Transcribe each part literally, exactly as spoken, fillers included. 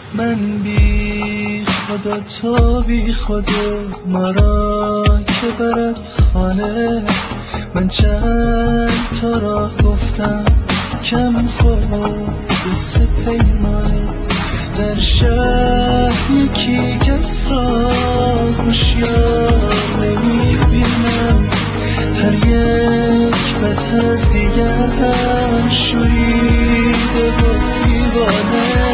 من بی خدا تو بی خدا مرا که برد خانه. من چند تا راه گفتم کم خود سه پیمانه. در شهر یکی کس را هوشیار نمیبینم، هر یک بد از دیگر شوریده و دیوانه.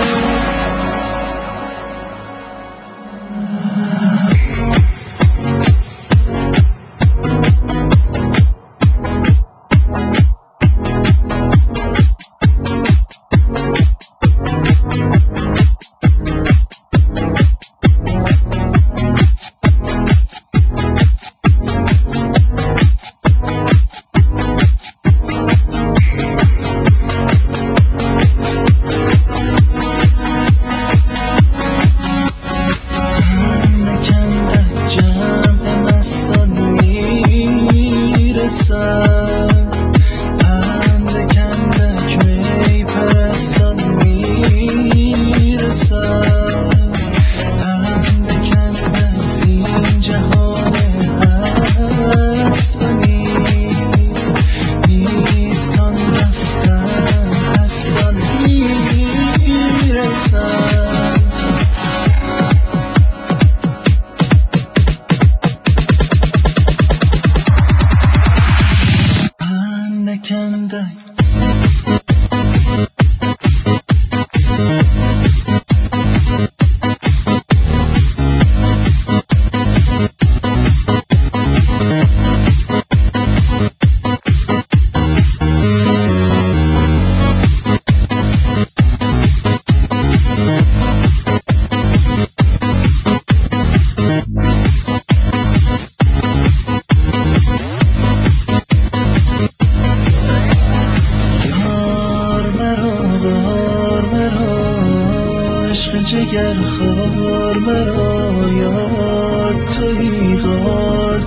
جگر خار مرا یار تویی، غار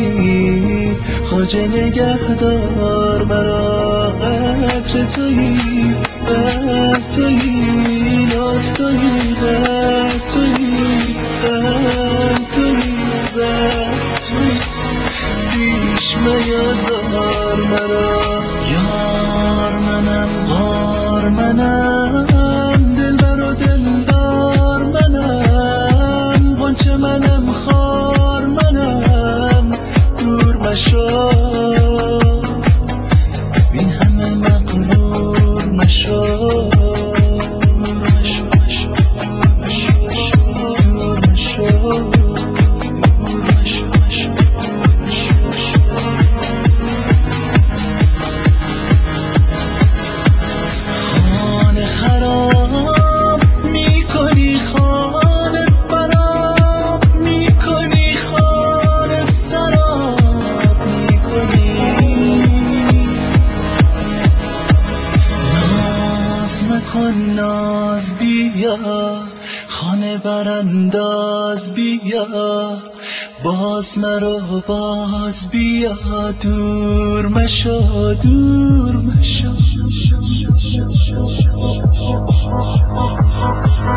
تویی، خواجه نگهدار مرا. قدر تویی، بر تویی، ناز تویی، بر تویی، بر تویی، بر تویی. پیش میازار مرا یار منم، غار منم، دلبر و دلدار منم، غنچه منم، خار منم. دور مشو بین همه مغرور مشو، دور مشو، دور مشو. خانه خراب میکنی، خانه براب میکنی، خانه سراب میکنی. ناز مکن، ناز بیا، خانه برانداز بیا، باز مرو باز بیا. دور مشو، دور مشو.